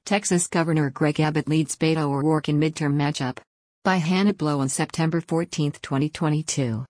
Texas Governor Greg Abbott leads Beto O'Rourke in midterm matchup. By Hannah Blow on September 14, 2022.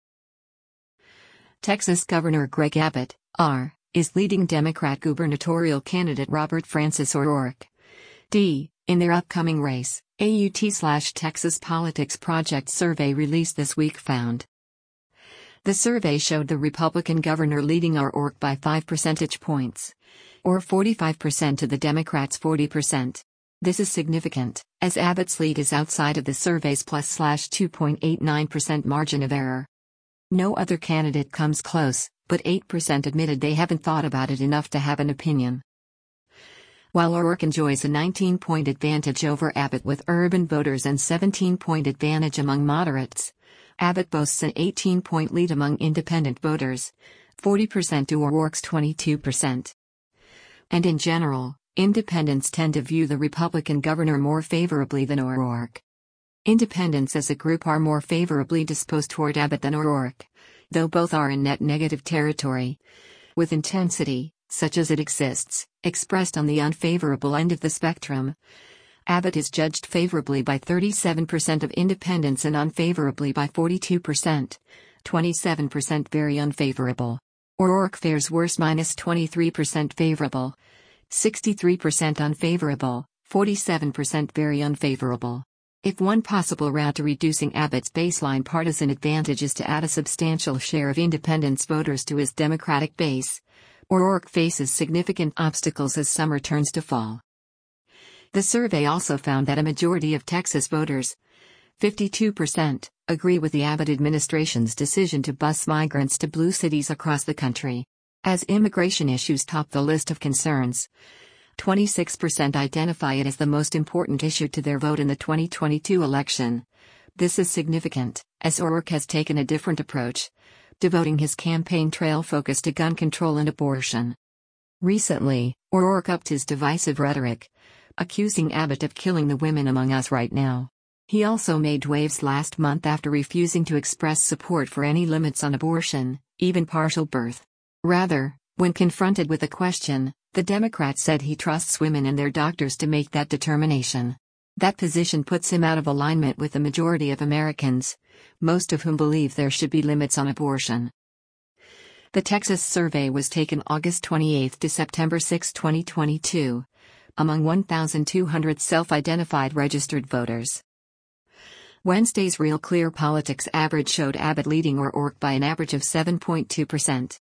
Texas Governor Greg Abbott, R., is leading Democrat gubernatorial candidate Robert Francis O'Rourke, D., in their upcoming race, AUT/Texas Politics Project survey released this week found. The survey showed the Republican governor leading O'Rourke by 5 percentage points, or 45% to the Democrats' 40%. This is significant, as Abbott's lead is outside of the survey's +2.89% margin of error. No other candidate comes close, but 8% admitted they haven't thought about it enough to have an opinion. While O'Rourke enjoys a 19-point advantage over Abbott with urban voters and 17-point advantage among moderates, Abbott boasts an 18-point lead among independent voters, 40% to O'Rourke's 22%. And in general, independents tend to view the Republican governor more favorably than O'Rourke. Independents as a group are more favorably disposed toward Abbott than O'Rourke, though both are in net negative territory, with intensity, such as it exists, expressed on the unfavorable end of the spectrum. Abbott is judged favorably by 37% of independents and unfavorably by 42%, 27% very unfavorable. O'Rourke fares worse, -23% favorable, 63% unfavorable, 47% very unfavorable. If one possible route to reducing Abbott's baseline partisan advantage is to add a substantial share of independents voters to his Democratic base, O'Rourke faces significant obstacles as summer turns to fall. The survey also found that a majority of Texas voters, 52%, agree with the Abbott administration's decision to bus migrants to blue cities across the country. As immigration issues top the list of concerns, 26% identify it as the most important issue to their vote in the 2022 election. This is significant, as O'Rourke has taken a different approach, devoting his campaign trail focus to gun control and abortion. Recently, O'Rourke upped his divisive rhetoric, accusing Abbott of killing the women among us right now. He also made waves last month after refusing to express support for any limits on abortion, even partial birth. Rather, when confronted with a question, the Democrat said he trusts women and their doctors to make that determination. That position puts him out of alignment with the majority of Americans, most of whom believe there should be limits on abortion. The Texas survey was taken August 28 to September 6, 2022, among 1,200 self-identified registered voters. Wednesday's Real Clear Politics average showed Abbott leading O'Rourke by an average of 7.2%.